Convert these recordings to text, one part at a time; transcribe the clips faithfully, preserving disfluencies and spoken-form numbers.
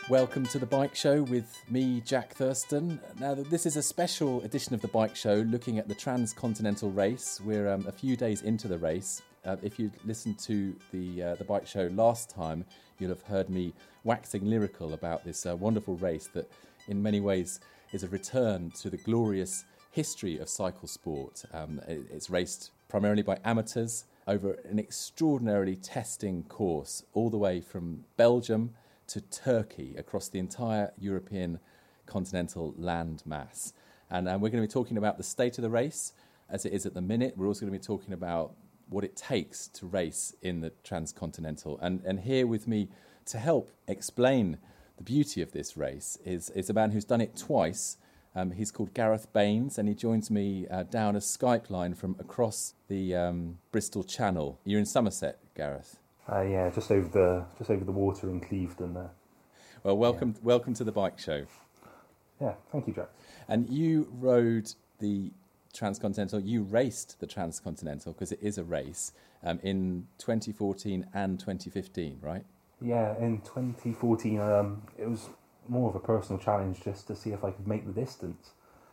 Welcome to the Bike Show with me, Jack Thurston. Now, this is a special edition of the Bike Show looking at the Transcontinental Race. We're um, a few days into the race. Uh, if you listened to the uh, the Bike Show last time, you'll have heard me waxing lyrical about this uh, wonderful race that in many ways is a return to the glorious history of cycle sport. Um, it, it's raced primarily by amateurs over an extraordinarily testing course all the way from Belgium to Turkey across the entire European continental land mass. And um, we're going to be talking about the state of the race as it is at the minute. We're also going to be talking about what it takes to race in the Transcontinental. And, and here with me to help explain the beauty of this race is, is a man who's done it twice. Um, he's called Gareth Baines, and he joins me uh, down a Skype line from across the um, Bristol Channel. You're in Somerset, Gareth. Uh, yeah, just over the just over the water in Clevedon there. Well, welcome yeah. welcome to the Bike Show. Yeah, thank you, Jack. And you rode the Transcontinental, you raced the Transcontinental, because it is a race, um, in twenty fourteen and twenty fifteen, right? Yeah, in twenty fourteen, um, it was more of a personal challenge just to see if I could make the distance.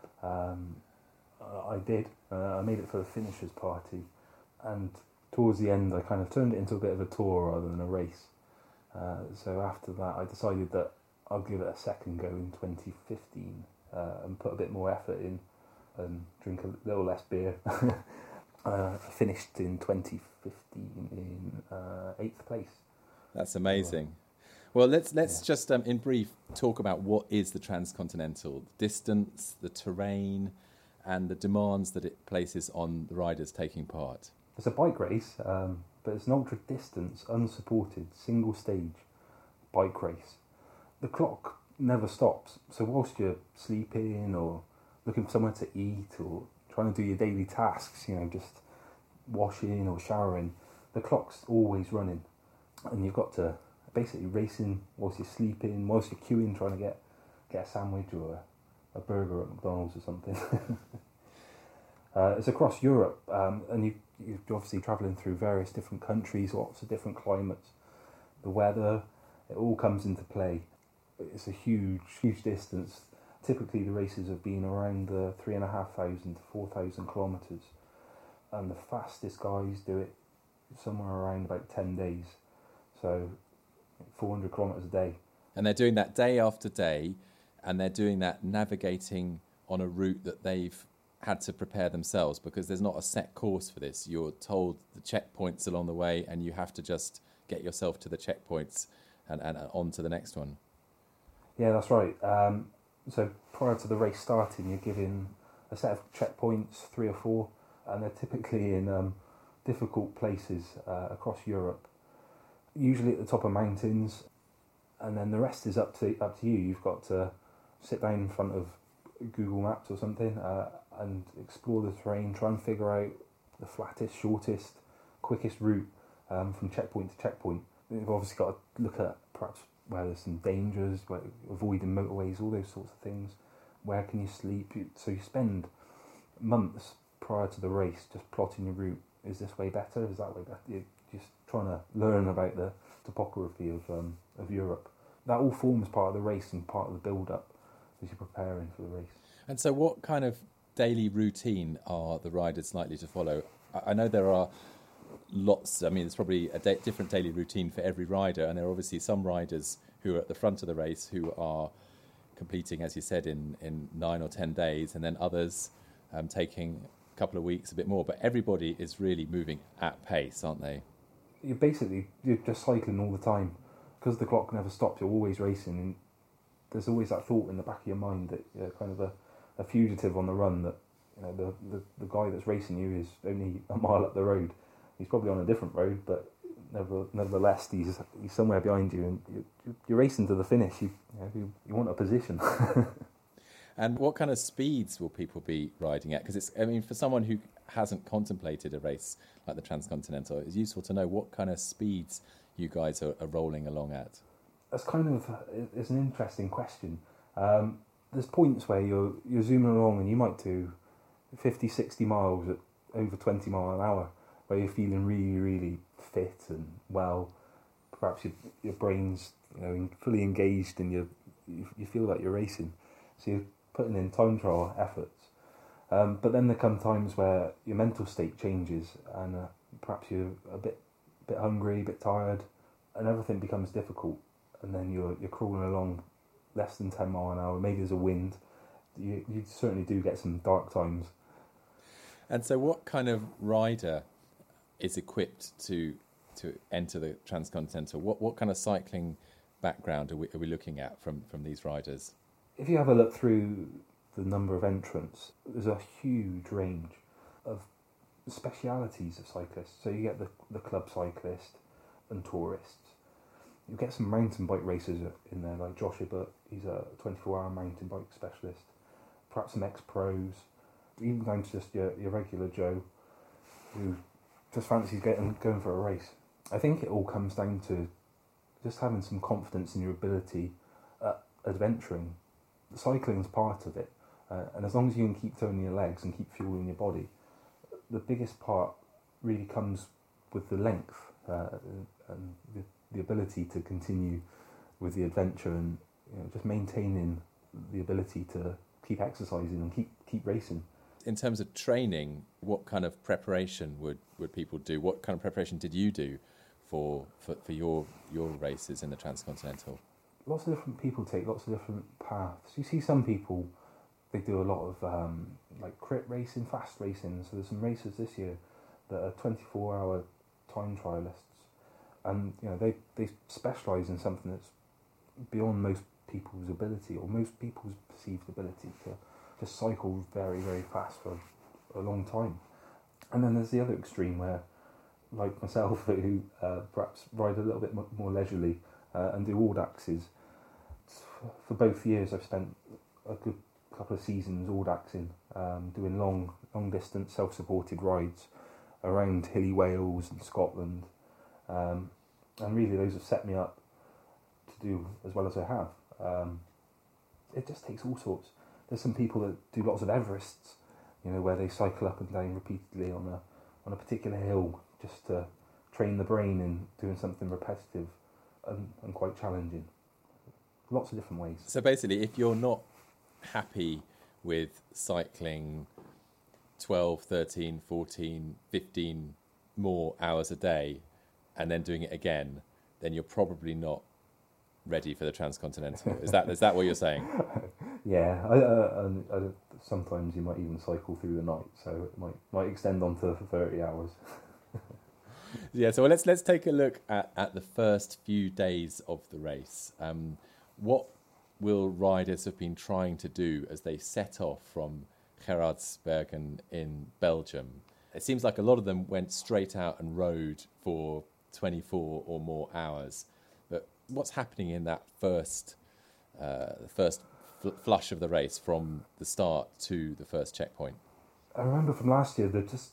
Um, I did. Uh, I made it for the finishers party, and towards the end I kind of turned it into a bit of a tour rather than a race. Uh, so after that I decided that I'll give it a second go in twenty fifteen uh, and put a bit more effort in and drink a little less beer. uh, I finished in twenty fifteen in uh, eighth place. That's amazing. Well, let's let's yeah. just um, in brief talk about what is the Transcontinental, the distance, the terrain, and the demands that it places on the riders taking part. It's a bike race, um, but it's an ultra-distance, unsupported, single-stage bike race. The clock never stops, so whilst you're sleeping or looking for somewhere to eat or trying to do your daily tasks, you know, just washing or showering, the clock's always running. And you've got to basically racing whilst you're sleeping, whilst you're queuing, trying to get, get a sandwich or a, a burger at McDonald's or something. uh, it's across Europe, um, and you you're obviously travelling through various different countries, lots of different climates. The weather, it all comes into play. It's a huge, huge distance. Typically the races have been around the three and a half thousand to four thousand kilometres, and the fastest guys do it somewhere around about ten days. So four hundred kilometres a day. And they're doing that day after day, and they're doing that navigating on a route that they've had to prepare themselves, because there's not a set course for this. You're told the checkpoints along the way, and you have to just get yourself to the checkpoints and, and on to the next one. Yeah, that's right. Um, so prior to the race starting, you're given a set of checkpoints, three or four, and they're typically in um, difficult places uh, across Europe. Usually at the top of mountains, and then the rest is up to up to you. You've got to sit down in front of Google Maps or something uh, and explore the terrain, try and figure out the flattest, shortest, quickest route um, from checkpoint to checkpoint. You've obviously got to look at perhaps where there's some dangers, where avoiding motorways, all those sorts of things. Where can you sleep? So you spend months prior to the race just plotting your route. Is this way better? Is that way better? You're just trying to learn about the topography of um, of Europe. That all forms part of the race and part of the build-up as you're preparing for the race. And so what kind of daily routine are the riders likely to follow? I know there are lots, I mean, there's probably a da- different daily routine for every rider, and there are obviously some riders who are at the front of the race who are completing, as you said, in, in nine or ten days, and then others um, taking a couple of weeks, a bit more. But everybody is really moving at pace, aren't they? You're basically, you're just cycling all the time. Because the clock never stops, you're always racing, and there's always that thought in the back of your mind that you're kind of a, a fugitive on the run, that you know the, the, the guy that's racing you is only a mile up the road. He's probably on a different road, but never, nevertheless, he's he's somewhere behind you, and you, you're racing to the finish. You you, know, you, you want a position. And what kind of speeds will people be riding at? Because it's, I mean, for someone who hasn't contemplated a race like the Transcontinental, it's useful to know what kind of speeds you guys are, are rolling along at. That's kind of, it's an interesting question. Um, there's points where you're you're zooming along and you might do fifty, sixty miles at over twenty mile an hour, where you're feeling really, really fit and well, perhaps your, your brain's you know fully engaged and you you feel like you're racing, so you're putting in time trial efforts. Um, but then there come times where your mental state changes and uh, perhaps you're a bit bit hungry, a bit tired, and everything becomes difficult. And then you're you're crawling along less than ten mile an hour. Maybe there's a wind. You you certainly do get some dark times. And so, what kind of rider is equipped to to enter the Transcontinental? What what kind of cycling background are we are we looking at from, from these riders? If you have a look through the number of entrants, there's a huge range of specialities of cyclists. So you get the the club cyclist and tourists. You get some mountain bike racers in there, like Josh Ibbott. He's a twenty-four hour mountain bike specialist. Perhaps some ex-pros, even down to just your, your regular Joe who just fancies getting going for a race. I think it all comes down to just having some confidence in your ability at adventuring. Cycling's part of it, uh, and as long as you can keep turning your legs and keep fueling your body, the biggest part really comes with the length uh, and the, the ability to continue with the adventure and you know, just maintaining the ability to keep exercising and keep keep racing. In terms of training, what kind of preparation would, would people do? What kind of preparation did you do for, for, for your your races in the Transcontinental? Lots of different people take lots of different paths. You see some people, they do a lot of um, like crit racing, fast racing. So there's some racers this year that are twenty-four hour time trialists, and you know they, they specialise in something that's beyond most people's ability or most people's perceived ability to just cycle very, very fast for a long time. And then there's the other extreme where, like myself, who uh, perhaps ride a little bit more leisurely uh, and do Audaxes. For both years I've spent a good couple of seasons Audaxing, um, doing long, long distance self-supported rides around hilly Wales and Scotland. Um, and really those have set me up to do as well as I have. Um, it just takes all sorts. There's some people that do lots of Everests, you know, where they cycle up and down repeatedly on a on a particular hill just to train the brain in doing something repetitive and, and quite challenging. Lots of different ways. So basically, if you're not happy with cycling twelve, thirteen, fourteen, fifteen more hours a day and then doing it again, then you're probably not ready for the Transcontinental. Is that is that what you're saying? Yeah, I, uh, and I, sometimes you might even cycle through the night, so it might might extend on to thirty hours. Yeah, so let's let's take a look at, at the first few days of the race. Um, what will riders have been trying to do as they set off from Geraardsbergen in Belgium? It seems like a lot of them went straight out and rode for twenty-four or more hours. But what's happening in that first uh, first fl- flush of the race from the start to the first checkpoint? I remember from last year, they just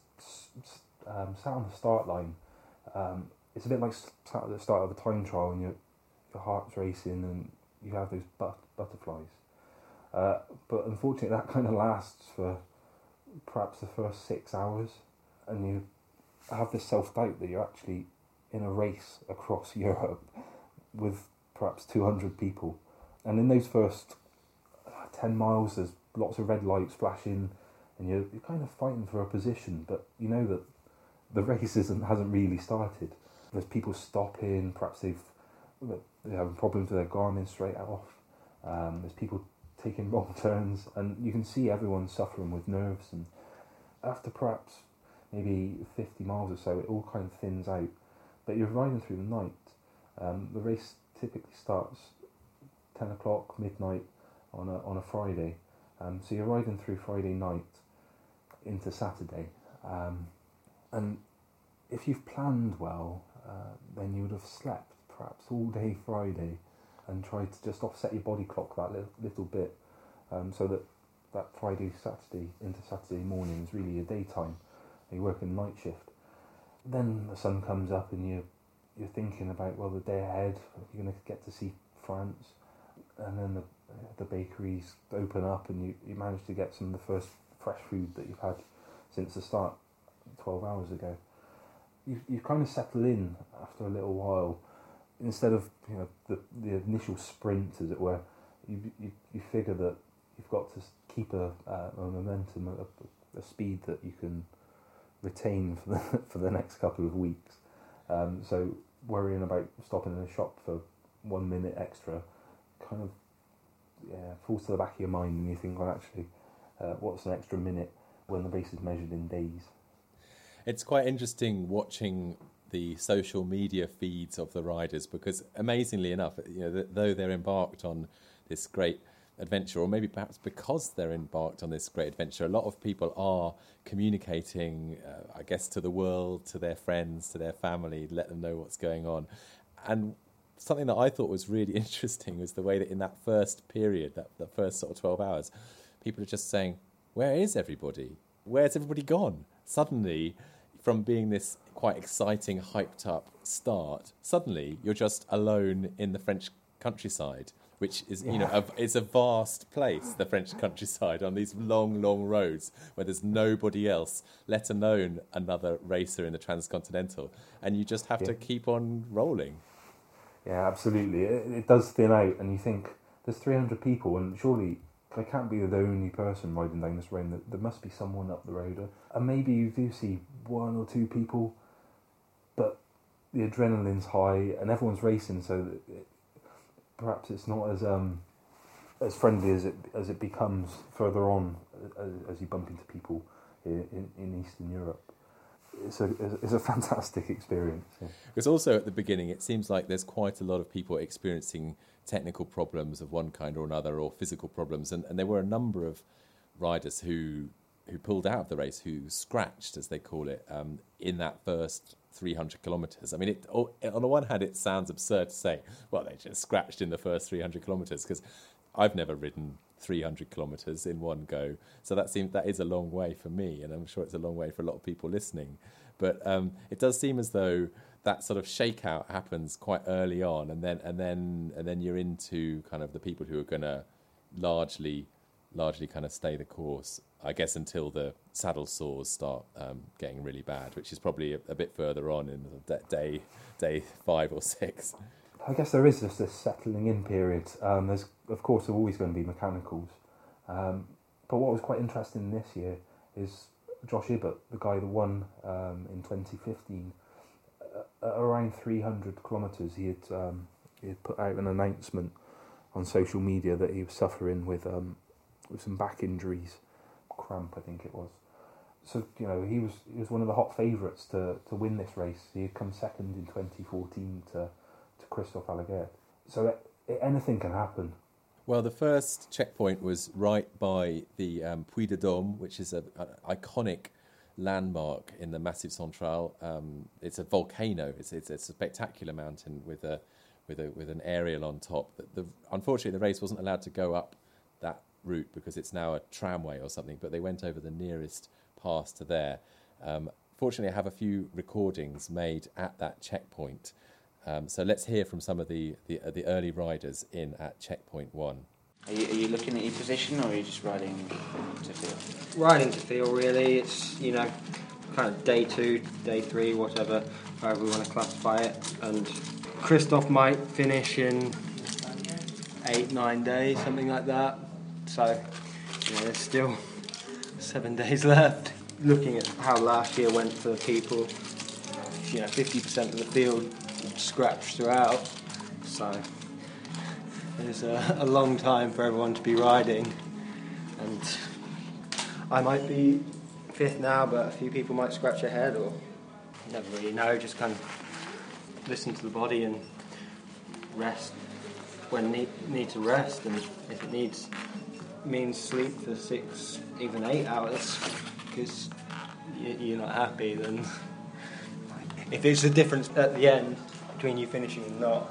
um, sat on the start line. Um, it's a bit like sat at the start of a time trial and your your heart's racing and you have those but- butterflies. Uh, but unfortunately, that kind of lasts for perhaps the first six hours, and you have this self-doubt that you're actually in a race across Europe with perhaps two hundred people. And in those first ten miles, there's lots of red lights flashing, and you're, you're kind of fighting for a position, but you know that the race isn't, hasn't really started. There's people stopping, perhaps they've, they're having problems with their Garmin straight off. Um, there's people taking wrong turns, and you can see everyone suffering with nerves. And after perhaps maybe fifty miles or so, it all kind of thins out. But you're riding through the night. Um, the race typically starts ten o'clock, midnight on a on a Friday. Um, so you're riding through Friday night into Saturday. Um, and if you've planned well, uh, then you would have slept perhaps all day Friday and tried to just offset your body clock that little, little bit, um, so that that Friday, Saturday into Saturday morning is really your daytime. You work in night shift. Then the sun comes up and you you're thinking about, well, the day ahead, you're going to get to see France, and then the the bakeries open up and you, you manage to get some of the first fresh food that you've had since the start twelve hours ago. You you kind of settle in after a little while instead of you know the the initial sprint, as it were, you you, you figure that you've got to keep a, uh, a momentum, a, a speed that you can retain for the for the next couple of weeks. Um, so worrying about stopping in a shop for one minute extra, kind of yeah falls to the back of your mind, and you think, well, actually, uh, what's an extra minute when the race is measured in days? It's quite interesting watching the social media feeds of the riders, because amazingly enough, you know, th- though they're embarked on this great adventure, or maybe perhaps because they're embarked on this great adventure, a lot of people are communicating, uh, I guess, to the world, to their friends, to their family, let them know what's going on. And something that I thought was really interesting was the way that in that first period, that, that first sort of twelve hours, people are just saying, where is everybody? Where's everybody gone? Suddenly, from being this quite exciting, hyped up start, suddenly you're just alone in the French countryside, which is, you know, a, it's a vast place, the French countryside, on these long, long roads where there's nobody else, let alone another racer in the Transcontinental, and you just have yeah. to keep on rolling. Yeah, absolutely. It, it does thin out, and you think, there's three hundred people, and surely I can't be the only person riding down this road. There must be someone up the road. And maybe you do see one or two people, but the adrenaline's high and everyone's racing, so that it, perhaps it's not as um, as friendly as it as it becomes further on as, as you bump into people in, in, in Eastern Europe. It's a it's a fantastic experience. Yeah. Because also at the beginning, it seems like there's quite a lot of people experiencing technical problems of one kind or another, or physical problems, and, and there were a number of riders who who pulled out of the race, who scratched, as they call it, um, in that first three hundred kilometres. I mean, it, on the one hand, it sounds absurd to say, well, they just scratched in the first three hundred kilometres, because I've never ridden three hundred kilometres in one go, so that seems that is a long way for me, and I'm sure it's a long way for a lot of people listening. But um, it does seem as though that sort of shakeout happens quite early on, and then and then and then you're into kind of the people who are going to largely, largely kind of stay the course, I guess, until the saddle sores start um, getting really bad, which is probably a, a bit further on in the day day five or six. I guess there is just this settling in period. Um, there's of course always going to be mechanicals, um, but what was quite interesting this year is Josh Ibbott, the guy that won um, in twenty fifteen. At around three hundred kilometres, he had um, he had put out an announcement on social media that he was suffering with um, with some back injuries, cramp I think it was. So you know he was he was one of the hot favourites to, to win this race. He had come second in twenty fourteen to to Christophe Alaguet. So it, it, anything can happen. Well, the first checkpoint was right by the um, Puy de Dôme, which is an iconic landmark in the Massif Central. Um, it's a volcano. It's, it's it's a spectacular mountain with a with a with an aerial on top. The, the, unfortunately, the race wasn't allowed to go up that route because it's now a tramway or something. But they went over the nearest pass to there. Um, fortunately, I have a few recordings made at that checkpoint. Um, so let's hear from some of the the, uh, the early riders in at checkpoint one. Are you, are you looking at your position, or are you just riding to feel? Riding to feel, really. It's, you know, kind of day two, day three, whatever, however we want to classify it. And Christophe might finish in eight, nine days, something like that. So, you know, there's still seven days left. Looking at how last year went for the people, you know, fifty percent of the field scratched throughout. So there's a, a long time for everyone to be riding, and I might be fifth now, but a few people might scratch ahead, or you never really know. Just kind of listen to the body and rest when need need to rest, and if it needs means sleep for six, even eight hours, because you're not happy, then if it's a difference at the end between you finishing and not,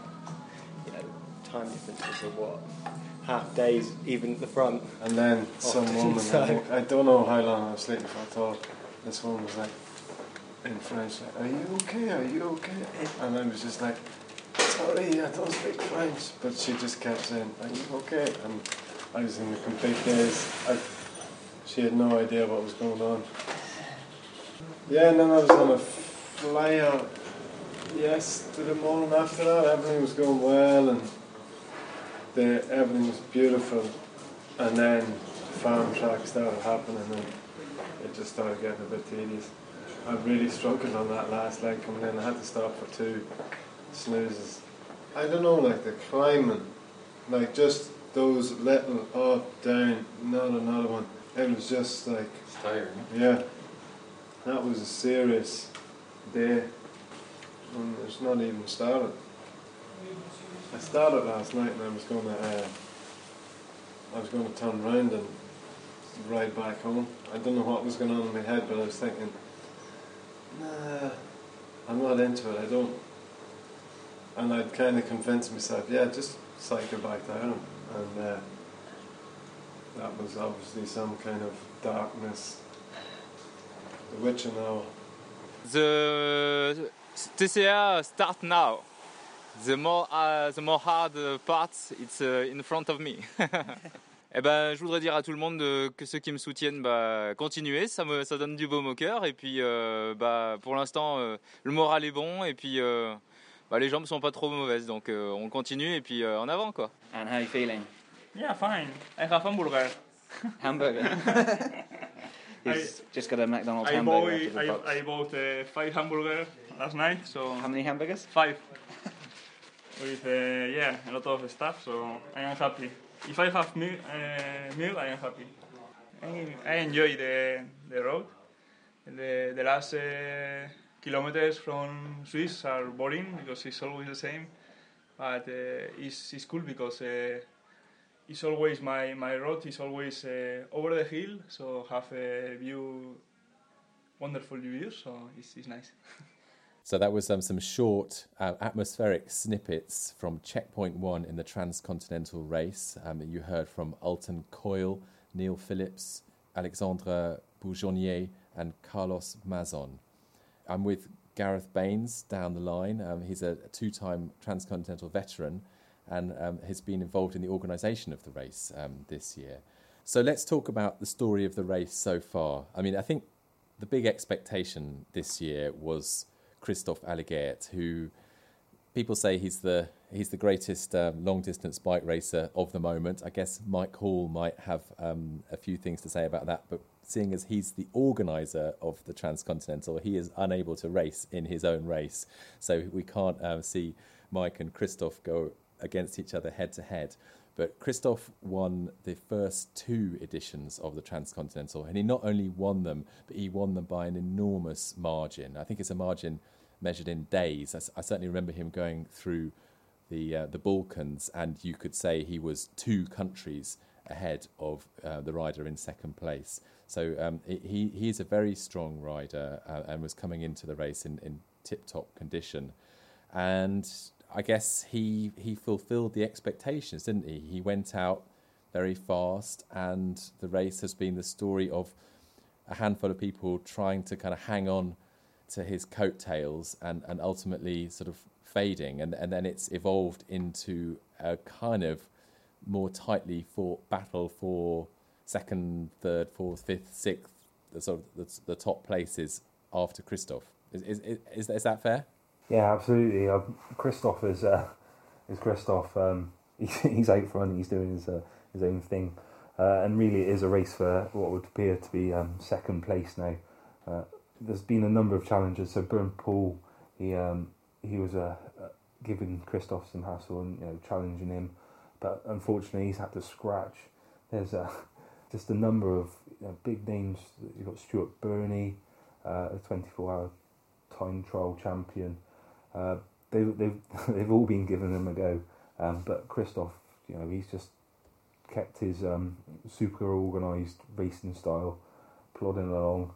time differences of what, half days even at the front. And then some woman, so. I, think, I don't know how long I was sleeping for, I thought this woman was like, in French, like, are you okay, are you okay? And I was just like, sorry, I don't speak French. But she just kept saying, are you okay? And I was in a complete daze. I, she had no idea what was going on. Yeah, and then I was on a flyout yes, to the morning after that, everything was going well and the, everything was beautiful. And then farm track started happening and it just started getting a bit tedious. I really struggled on that last leg coming in. I had to stop for two snoozes. I don't know, like the climbing, like just those little up, down, not another one. It was just like... It's tiring. Yeah. That was a serious day. And it's not even started. I started last night and I was going to... Uh, I was going to turn round and ride back home. I don't know what was going on in my head, but I was thinking, nah, I'm not into it, I don't. And I'd kind of convinced myself, yeah, just cycle back down. And uh, that was obviously some kind of darkness, the witching hour. The T C R start now. The more, uh, the more hard part, it's uh, in front of me. Eh ben, je voudrais dire à tout le monde de, que ceux qui me soutiennent, bah, continuez, ça me, ça donne du baume au cœur. Et puis, euh, bah, pour l'instant, euh, le moral est bon. Et puis, euh, bah, les jambes sont pas trop mauvaises, donc euh, on continue et puis euh, en avant, quoi. And how are you feeling? Yeah, fine. I have hamburger. Hamburger. He's I, just got a McDonald's I hamburger. Bought, out of the I, box. I bought uh, five hamburgers last night. So how many hamburgers? Five. With uh, yeah, a lot of stuff. So I am happy. If I have meal, uh, meal I am happy. I, I enjoy the the road. The the last uh, kilometers from Swiss are boring because it's always the same. But uh, it's it's cool because uh, it's always my my road is always uh, over the hill, so have a view, wonderful views. So it's it's nice. So that was um, some short uh, atmospheric snippets from Checkpoint One in the Transcontinental Race. Um, you heard from Alton Coyle, Neil Phillips, Alexandre Bourgeonnier and Carlos Mazon. I'm with Gareth Baines down the line. Um, he's a two-time Transcontinental veteran and um, has been involved in the organisation of the race um, this year. So let's talk about the story of the race so far. I mean, I think the big expectation this year was Christophe Alaguert, who people say he's the he's the greatest um, long-distance bike racer of the moment. I guess Mike Hall might have um, a few things to say about that, but seeing as he's the organiser of the Transcontinental, he is unable to race in his own race. So we can't um, see Mike and Christophe go against each other head-to-head. But Christophe won the first two editions of the Transcontinental, and he not only won them, but he won them by an enormous margin. I think it's a margin measured in days. I, I certainly remember him going through the uh, the Balkans, and you could say he was two countries ahead of uh, the rider in second place. So um, he he's a very strong rider uh, and was coming into the race in, in tip-top condition. And I guess he he fulfilled the expectations, didn't he? He went out very fast, and the race has been the story of a handful of people trying to kind of hang on to his coattails and, and ultimately sort of fading. And, and then it's evolved into a kind of more tightly fought battle for second, third, fourth, fifth, sixth, the sort of the, the top places after Christophe. Is, is, is, is that fair? Yeah, absolutely. Uh, Christophe is uh, is Christophe. Um, he's, he's out front. He's doing his uh, his own thing, uh, and really it is a race for what would appear to be um, second place now. Uh, there's been a number of challenges. So Bernd Poel, he um, he was uh, uh, giving Christophe some hassle and you know challenging him, but unfortunately he's had to scratch. There's uh, just a number of you know, big names. You've got Stuart Burney, uh, a twenty-four hour time trial champion. Uh, they, they've they've all been giving them a go, um, but Christophe, you know, he's just kept his um, super organised racing style, plodding along.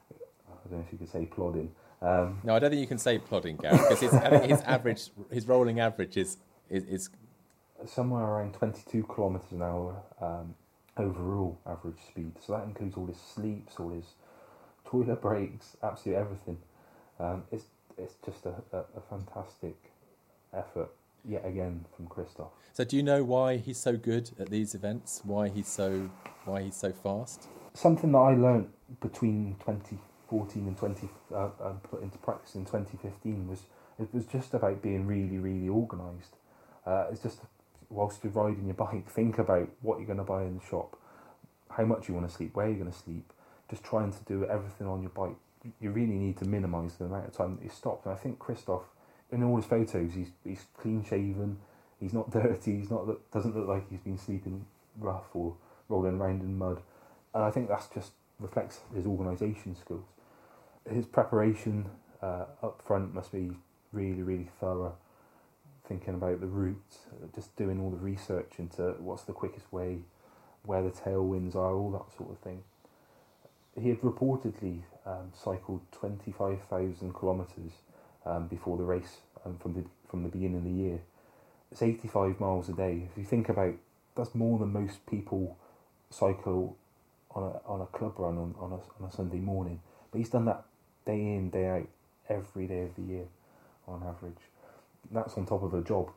I don't know if you could say plodding. Um, no, I don't think you can say plodding, Gareth, because his, I think his average, his rolling average is is, is somewhere around twenty-two kilometres an hour um, overall average speed. So that includes all his sleeps, all his toilet breaks, absolutely everything. Um, it's It's just a, a, a fantastic effort yet again from Christophe. So, do you know why he's so good at these events? Why he's so why he's so fast? Something that I learnt between twenty fourteen and twenty uh, and put into practice in twenty fifteen was it was just about being really, really organised. Uh, it's just whilst you're riding your bike, think about what you're going to buy in the shop, how much you want to sleep, where you're going to sleep. Just trying to do everything on your bike. You really need to minimise the amount of time that you stop. And I think Christoph, in all his photos, he's he's clean shaven. He's not dirty. He's not look, doesn't look like he's been sleeping rough or rolling around in mud. And I think that's just reflects his organisation skills. His preparation uh, up front must be really, really thorough. Thinking about the route, just doing all the research into what's the quickest way, where the tailwinds are, all that sort of thing. He had reportedly um, cycled twenty-five thousand kilometres um, before the race um, from the from the beginning of the year. It's eighty-five miles a day. If you think about, that's more than most people cycle on a on a club run on, on, a, on a Sunday morning. But he's done that day in, day out, every day of the year on average. That's on top of a job.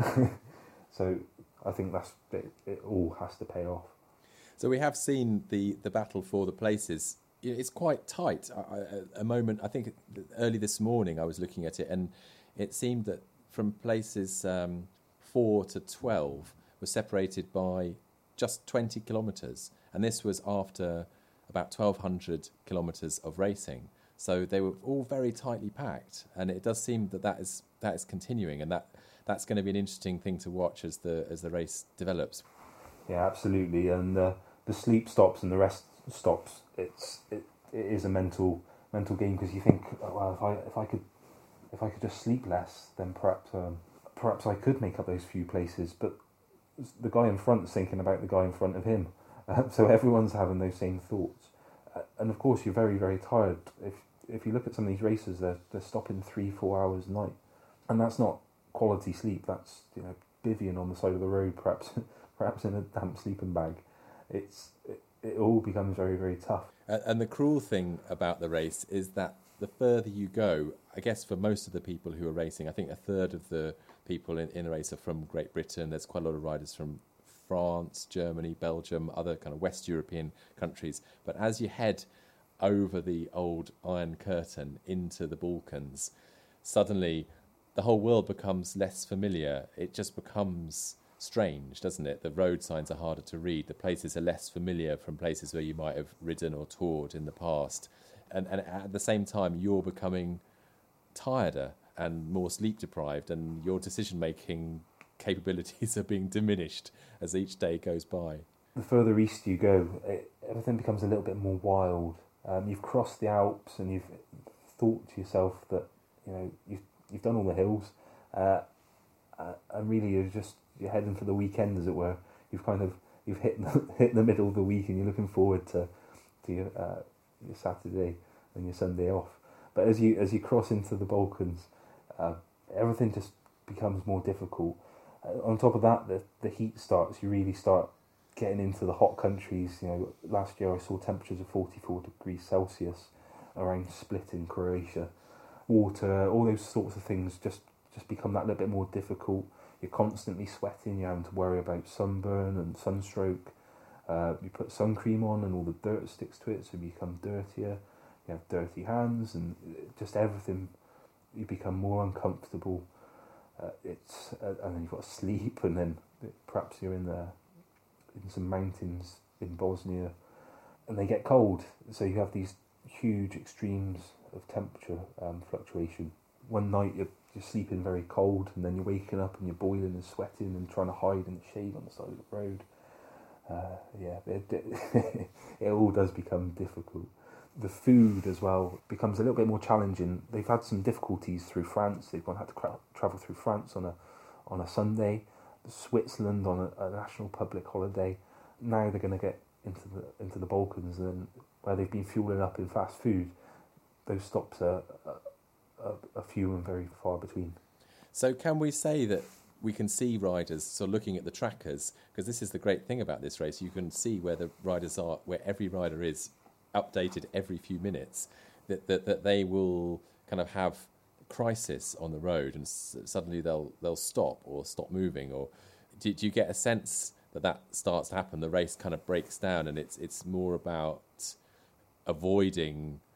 So I think that's it, it all has to pay off. So we have seen the, the battle for the places. It's quite tight. I, I, a moment, I think early this morning I was looking at it, and it seemed that from places um, four to twelve were separated by just twenty kilometres. And this was after about twelve hundred kilometres of racing. So they were all very tightly packed. And it does seem that that is, that is continuing, and that, that's going to be an interesting thing to watch as the as the race develops. Yeah, absolutely. And uh, the sleep stops and the rest stops. It's it, it is a mental mental game, because you think, oh, well, if I if I could if I could just sleep less, then perhaps um, perhaps I could make up those few places. But the guy in front is thinking about the guy in front of him, uh, so everyone's having those same thoughts. Uh, and of course, you're very very tired. If if you look at some of these races, they're they're stopping three four hours a night, and that's not quality sleep. That's, you know, bivvying on the side of the road, perhaps. Perhaps in a damp sleeping bag. It's it, it all becomes very, very tough. Uh, and the cruel thing about the race is that the further you go, I guess for most of the people who are racing, I think a third of the people in, in the race are from Great Britain. There's quite a lot of riders from France, Germany, Belgium, other kind of West European countries. But as you head over the old Iron Curtain into the Balkans, suddenly the whole world becomes less familiar. It just becomes strange, doesn't it? The road signs are harder to read. The places are less familiar from places where you might have ridden or toured in the past. And, and at the same time, you're becoming tireder and more sleep deprived, and your decision-making capabilities are being diminished as each day goes by. The further east you go, it, everything becomes a little bit more wild. Um, you've crossed the Alps and you've thought to yourself that, you know, you've, you've done all the hills, uh, uh, and really you're just you're heading for the weekend, as it were. You've kind of you've hit hit the middle of the week, and you're looking forward to to your, uh, your Saturday and your Sunday off. But as you as you cross into the Balkans, uh, everything just becomes more difficult. Uh, on top of that, the the heat starts. You really start getting into the hot countries. You know, last year I saw temperatures of forty-four degrees Celsius around Split in Croatia. Water, all those sorts of things just just become that little bit more difficult. You're constantly sweating, you're having to worry about sunburn and sunstroke. Uh, you put sun cream on and all the dirt sticks to it, so you become dirtier. You have dirty hands, and just everything, you become more uncomfortable. Uh, it's uh, and then you've got to sleep, and then perhaps you're in the, in some mountains in Bosnia, and they get cold, so you have these huge extremes of temperature um, fluctuation. One night you're You're sleeping very cold, and then you're waking up and you're boiling and sweating and trying to hide in the shade on the side of the road. Uh, yeah, it, it, it all does become difficult. The food as well becomes a little bit more challenging. They've had some difficulties through France. They've gone had to cra- travel through France on a on a Sunday, Switzerland on a, a national public holiday. Now they're going to get into the into the Balkans, and where they've been fueling up in fast food, those stops are. are A, a few and very far between. So can we say that we can see riders, so looking at the trackers, because this is the great thing about this race, you can see where the riders are, where every rider is updated every few minutes, that that, that they will kind of have crisis on the road, and s- suddenly they'll they'll stop or stop moving, or do, do you get a sense that that starts to happen? The race kind of breaks down, and it's it's more about avoiding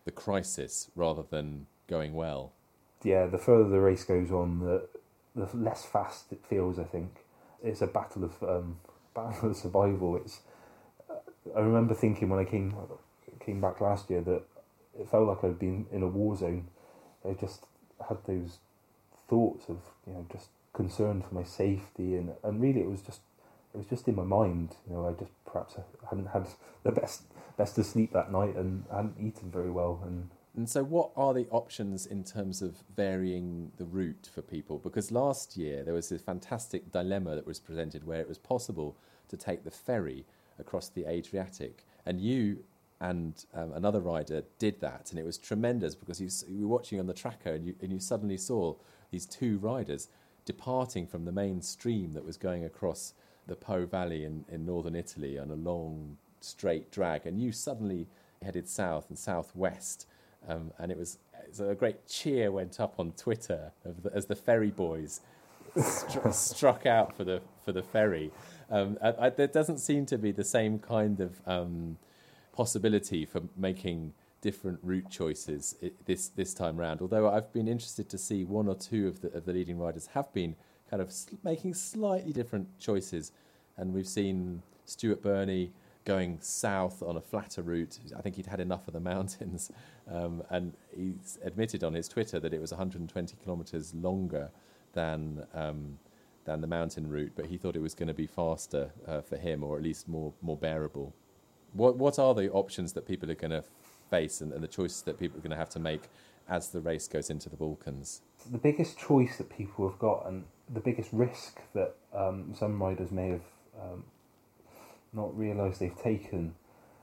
the crisis rather than going well. Yeah, the further the race goes on, the the less fast it feels. I think it's a battle of um, battle of survival. It's. I remember thinking when I came came back last year that it felt like I'd been in a war zone. I just had those thoughts of, you know, just concern for my safety, and, and really it was just it was just in my mind. You know, I just perhaps I hadn't had the best best of sleep that night and I hadn't eaten very well. And And so what are the options in terms of varying the route for people? Because last year there was this fantastic dilemma that was presented where it was possible to take the ferry across the Adriatic, and you and um, another rider did that, and it was tremendous because you, you were watching on the tracker and you, and you suddenly saw these two riders departing from the main stream that was going across the Po Valley in, in northern Italy on a long straight drag, and you suddenly headed south and southwest, um, and it was so a great cheer went up on Twitter of the, as the ferry boys stru- struck out for the for the ferry. Um, I, I, there doesn't seem to be the same kind of um, possibility for making different route choices this this time round. Although I've been interested to see one or two of the of the leading riders have been kind of sl- making slightly different choices, and we've seen Stuart Burney going south on a flatter route. I think he'd had enough of the mountains, um, and he's admitted on his Twitter that it was one hundred twenty kilometres longer than um, than the mountain route, but he thought it was going to be faster uh, for him, or at least more more bearable. What what are the options that people are going to face, and, and the choices that people are going to have to make as the race goes into the Balkans? The biggest choice that people have got, and the biggest risk that um, some riders may have um, not realised they've taken,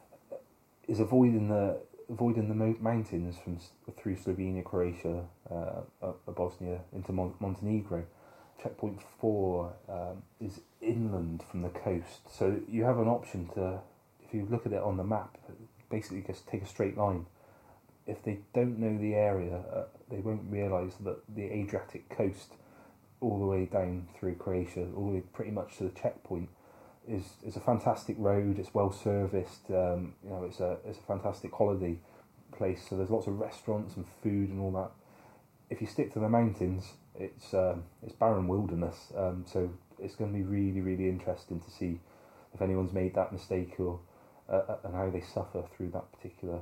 is avoiding the avoiding the mo- mountains from through Slovenia, Croatia, uh, up Bosnia into Mon- Montenegro. Checkpoint four um, is inland from the coast, so you have an option to, if you look at it on the map, basically just take a straight line. If they don't know the area, uh, they won't realise that the Adriatic coast, all the way down through Croatia, all the way pretty much to the checkpoint, is is a fantastic road. It's well serviced. Um, you know, it's a it's a fantastic holiday place. So there's lots of restaurants and food and all that. If you stick to the mountains, it's um, it's barren wilderness. Um, so it's going to be really really interesting to see if anyone's made that mistake, or uh, and how they suffer through that particular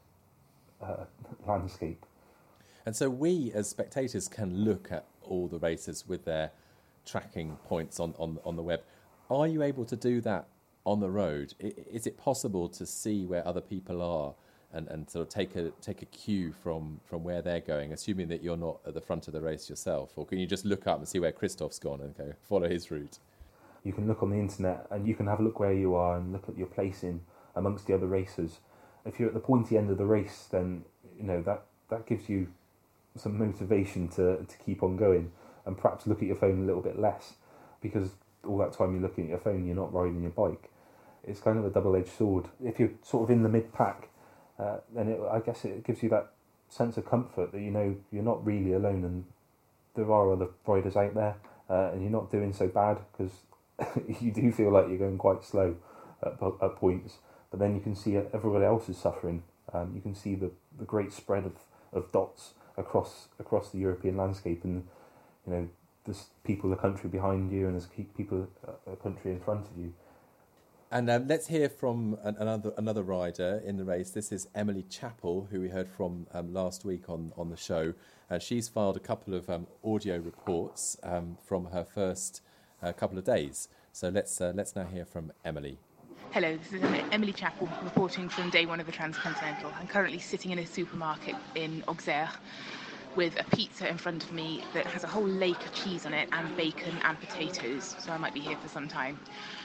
uh, landscape. And so we, as spectators, can look at all the races with their tracking points on, on, on the web. Are you able to do that on the road? I, is it possible to see where other people are and, and sort of take a take a cue from, from where they're going, assuming that you're not at the front of the race yourself? Or can you just look up and see where Christoph's gone and go follow his route? You can look on the internet and you can have a look where you are and look at your placing amongst the other racers. If you're at the pointy end of the race, then you know that, that gives you some motivation to, to keep on going, and perhaps look at your phone a little bit less, because all that time you're looking at your phone, you're not riding your bike. It's kind of a double-edged sword. If you're sort of in the mid-pack, uh, then it, I guess it gives you that sense of comfort that you know you're not really alone, and there are other riders out there, uh, and you're not doing so bad, because you do feel like you're going quite slow at, at points, but then you can see everybody else is suffering. Um, you can see the, the great spread of, of dots across across the European landscape, and you know there's people a country behind you, and there's people a country in front of you. And um, let's hear from an, another another rider in the race. This is Emily Chappell, who we heard from um, last week on, on the show. Uh, she's filed a couple of um, audio reports um, from her first uh, couple of days. So let's uh, let's now hear from Emily. Hello, this is Emily Chappell reporting from day one of the Transcontinental. I'm currently sitting in a supermarket in Auxerre with a pizza in front of me that has a whole lake of cheese on it and bacon and potatoes, so I might be here for some time.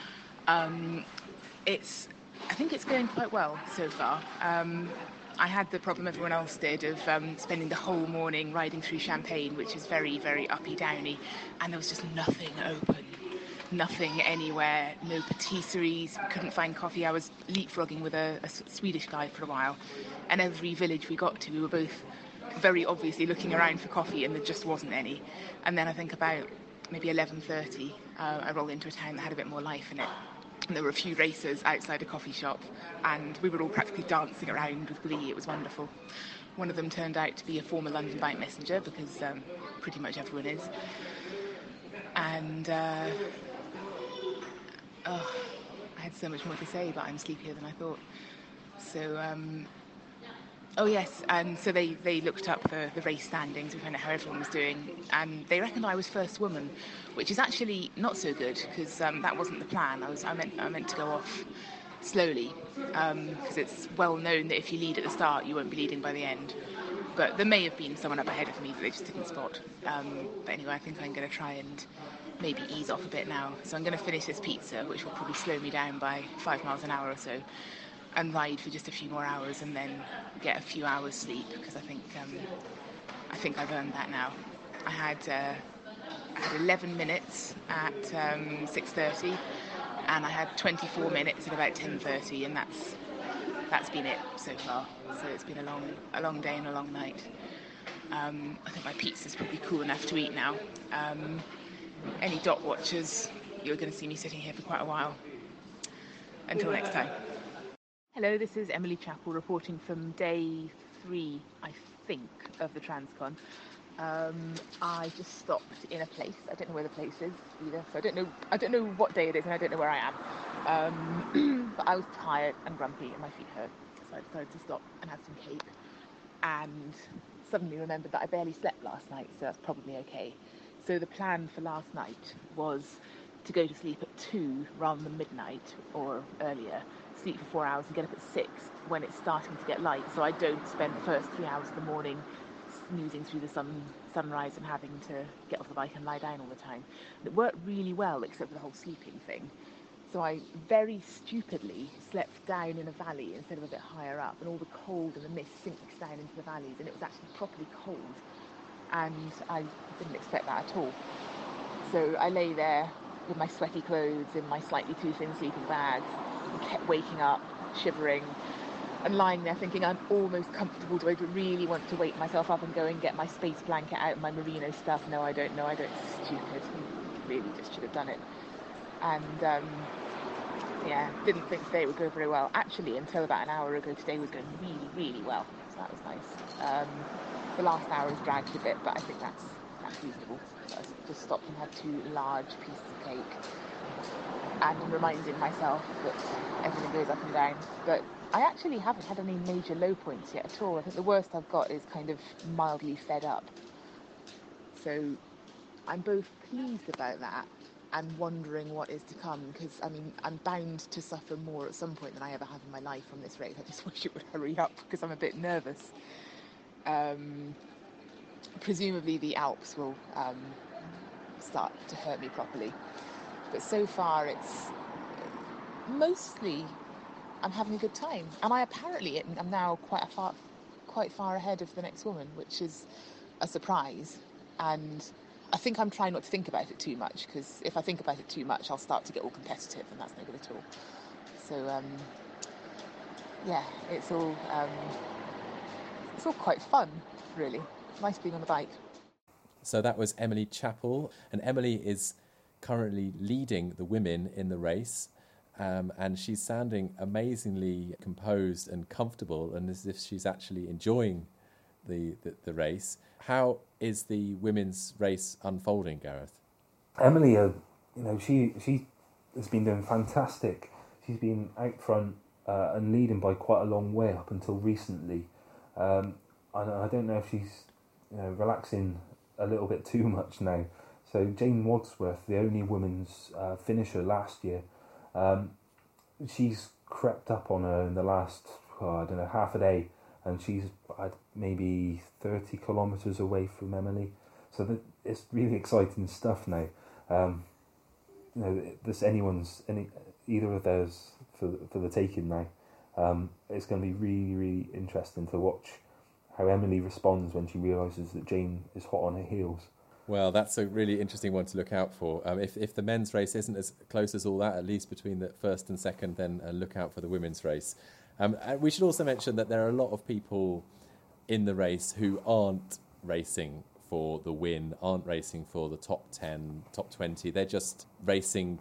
Um, it's, I think it's going quite well so far. Um, I had the problem everyone else did of um, spending the whole morning riding through Champagne, which is very, very uppy-downy, and there was just nothing open. Nothing anywhere, no patisseries, couldn't find coffee. I was leapfrogging with a, a Swedish guy for a while, and every village we got to, we were both very obviously looking around for coffee, and there just wasn't any. And then I think about maybe eleven thirty, uh, I rolled into a town that had a bit more life in it. And there were a few racers outside a coffee shop, and we were all practically dancing around with glee. It was wonderful. One of them turned out to be a former London Bike Messenger, because um, pretty much everyone is. And uh, oh, I had so much more to say, but I'm sleepier than I thought. So, um, oh yes, and so they, they looked up the, the race standings and found out how everyone was doing, and they reckoned I was first woman, which is actually not so good, because um, that wasn't the plan. I was I meant I meant to go off slowly, because um, it's well known that if you lead at the start, you won't be leading by the end. But there may have been someone up ahead of me that they just didn't spot. Um, but anyway, I think I'm going to try and maybe ease off a bit now. So I'm going to finish this pizza, which will probably slow me down by five miles an hour or so, and ride for just a few more hours, and then get a few hours sleep, because I think um, I think I've earned that now. I had uh, I had eleven minutes at um, six thirty, and I had twenty-four minutes at about ten thirty, and that's that's been it so far. So it's been a long a long day and a long night. Um, I think my pizza's probably cool enough to eat now. Um, any dot watchers, you're going to see me sitting here for quite a while. Until next time. Hello, this is Emily Chappell reporting from day three, I think, of the Transcon. Um, I just stopped in a place. I don't know where the place is either, so I don't know. I don't know what day it is, and I don't know where I am. Um, but I was tired and grumpy, and my feet hurt, so I decided to stop and have some cake. And suddenly remembered that I barely slept last night, so that's probably okay. So the plan for last night was to go to sleep at two rather than midnight or earlier. Sleep for four hours and get up at six when it's starting to get light, so I don't spend the first three hours of the morning snoozing through the sun sunrise and having to get off the bike and lie down all the time. It worked really well, except for the whole sleeping thing. So I very stupidly slept down in a valley instead of a bit higher up, and all the cold and the mist sinks down into the valleys, and it was actually properly cold, and I didn't expect that at all. So I lay there with my sweaty clothes in my slightly too thin sleeping bags, and kept waking up, shivering, and lying there thinking, I'm almost comfortable. Do I really want to wake myself up and go and get my space blanket out and my merino stuff? No, I don't know. I don't. Stupid. Really just should have done it. And, um, yeah, didn't think today would go very well. Actually, until about an hour ago, today was going really, really well. So that was nice. Um, the last hour has dragged a bit, but I think that's, that's reasonable. So I just stopped and had two large pieces of cake. And I'm reminding myself that everything goes up and down. But I actually haven't had any major low points yet at all. I think the worst I've got is kind of mildly fed up. So I'm both pleased about that and wondering what is to come, because, I mean, I'm bound to suffer more at some point than I ever have in my life from this race. I just wish it would hurry up, because I'm a bit nervous. Um, presumably the Alps will um, start to hurt me properly. But so far it's mostly I'm having a good time, and I apparently am now quite a far, quite far ahead of the next woman, which is a surprise. And I think I'm trying not to think about it too much, because if I think about it too much, I'll start to get all competitive, and that's no good at all. So um, yeah, it's all um, it's all quite fun, really. Nice being on the bike. So that was Emily Chappell, and Emily is currently leading the women in the race, um, and she's sounding amazingly composed and comfortable, and as if she's actually enjoying the, the, the race. How is the women's race unfolding, Gareth? Emily, uh, you know, she she has been doing fantastic. She's been out front uh, and leading by quite a long way up until recently. Um, I, I don't know if she's you know, relaxing a little bit too much now. So Jane Wadsworth, the only women's uh, finisher last year, um, she's crept up on her in the last, oh, I don't know, half a day, and she's uh, maybe thirty kilometres away from Emily. So that, it's really exciting stuff now. Um, you know, this anyone's any either of theirs for for the taking now. Um, it's going to be really, really interesting to watch how Emily responds when she realises that Jane is hot on her heels. Well, that's a really interesting one to look out for. Um, if if the men's race isn't as close as all that, at least between the first and second, then uh, look out for the women's race. Um, and we should also mention that there are a lot of people in the race who aren't racing for the win, aren't racing for the top ten, top twenty. They're just racing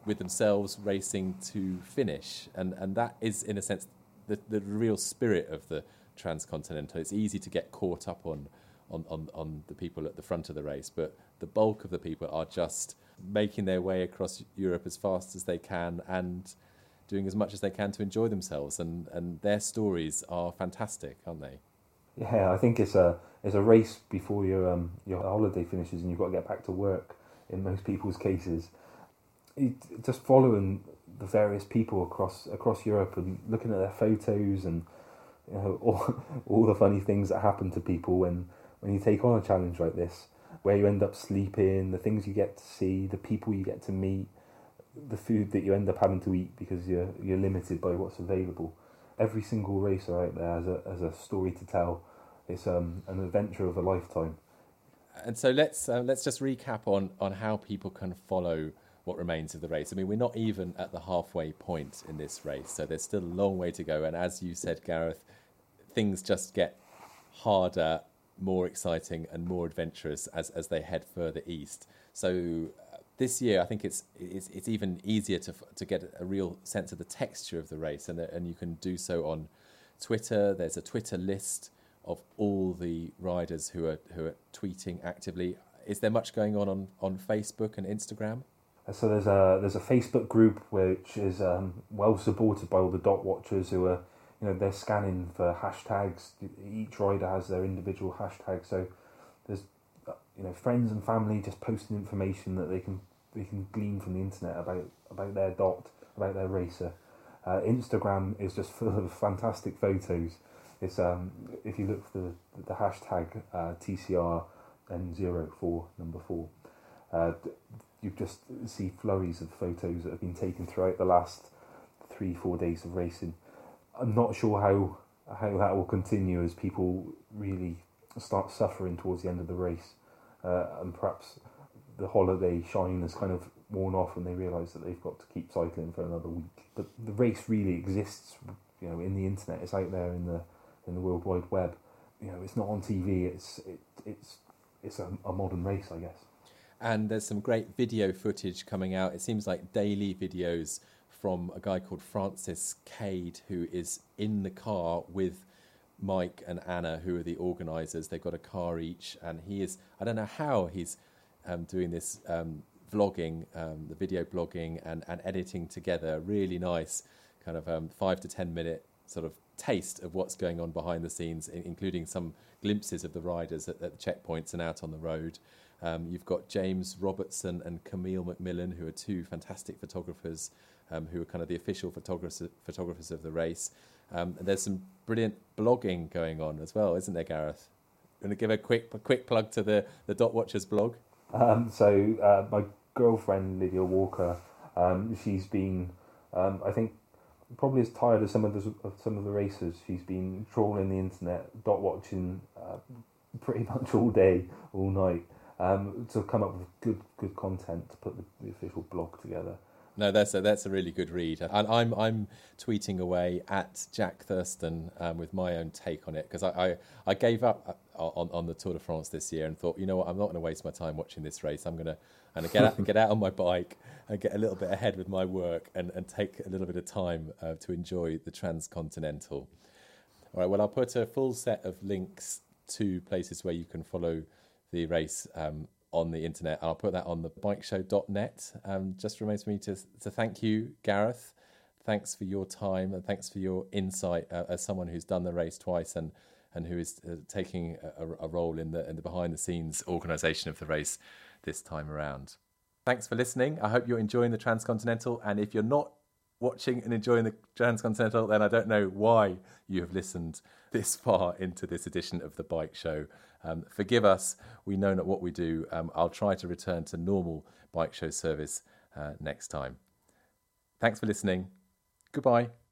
with themselves, racing to finish. And, and that is, in a sense, the, the real spirit of the Transcontinental. It's easy to get caught up on, on, on, on the people at the front of the race, but the bulk of the people are just making their way across Europe as fast as they can and doing as much as they can to enjoy themselves. And, and their stories are fantastic, aren't they? Yeah, I think it's a it's a race before your um your holiday finishes and you've got to get back to work. In most people's cases, it, just following the various people across across Europe and looking at their photos and, you know, all all the funny things that happen to people when when you take on a challenge like this, where you end up sleeping, the things you get to see, the people you get to meet, the food that you end up having to eat because you're you're limited by what's available. Every single racer out there has a has a story to tell. It's um, an adventure of a lifetime. And so let's uh, let's just recap on, on how people can follow what remains of the race. I mean, we're not even at the halfway point in this race, so there's still a long way to go. And as you said, Gareth, things just get harder, more exciting and more adventurous as, as they head further east. So uh, this year, I think it's it's, it's even easier to to get a real sense of the texture of the race, and and you can do so on Twitter. There's a Twitter list of all the riders who are who are tweeting actively. Is there much going on on, on Facebook and Instagram? So there's a there's a Facebook group which is um, well supported by all the dot watchers who are, you know, they're scanning for hashtags. Each rider has their individual hashtag. So there's, you know, friends and family just posting information that they can they can glean from the internet about about their dot, about their racer. Uh, Instagram is just full of fantastic photos. It's um if you look for the the hashtag uh, T C R and zero four number four, uh, you just see flurries of photos that have been taken throughout the last three four days of racing. I'm not sure how how that will continue as people really start suffering towards the end of the race, uh, and perhaps the holiday shine has kind of worn off and they realise that they've got to keep cycling for another week. But the race really exists, you know, in the internet. It's out there in the in the World Wide Web. You know, it's not on T V. It's it, it's it's a, a modern race, I guess. And there's some great video footage coming out. It seems like daily videos from a guy called Francis Cade, who is in the car with Mike and Anna, who are the organisers. They've got a car each, and he is, I don't know how he's um, doing this um, vlogging, um, the video blogging and, and editing together. Really nice kind of um, five to ten minute sort of taste of what's going on behind the scenes, including some glimpses of the riders at, at the checkpoints and out on the road. Um, you've got James Robertson and Camille McMillan, who are two fantastic photographers, um, who are kind of the official photographers photographers of the race. Um, and there's some brilliant blogging going on as well, isn't there, Gareth? You want to give a quick a quick plug to the, the Dot Watchers blog? Um, so uh, my girlfriend, Lydia Walker, um, she's been, um, I think, probably as tired as some of the of some of the racers. She's been trawling the internet, dot watching uh, pretty much all day, all night, um, to come up with good good content to put the, the official blog together. No, that's a, that's a really good read. And I'm I'm tweeting away at Jack Thurston um, with my own take on it, because I, I, I gave up on, on the Tour de France this year and thought, you know what, I'm not going to waste my time watching this race. I'm going to and get out, get out on my bike and get a little bit ahead with my work and, and take a little bit of time uh, to enjoy the Transcontinental. All right, well, I'll put a full set of links to places where you can follow the race um, on the internet. I'll put that on the bike show dot net. Um, just remains for me to to thank you, Gareth. Thanks for your time and thanks for your insight uh, as someone who's done the race twice and and who is uh, taking a, a role in the in the behind the scenes organisation of the race this time around. Thanks for listening. I hope you're enjoying the Transcontinental, and if you're not watching and enjoying the Transcontinental, then I don't know why you have listened this far into this edition of the Bike Show. Um, forgive us, we know not what we do. Um, I'll try to return to normal Bike Show service uh, next time. Thanks for listening. Goodbye.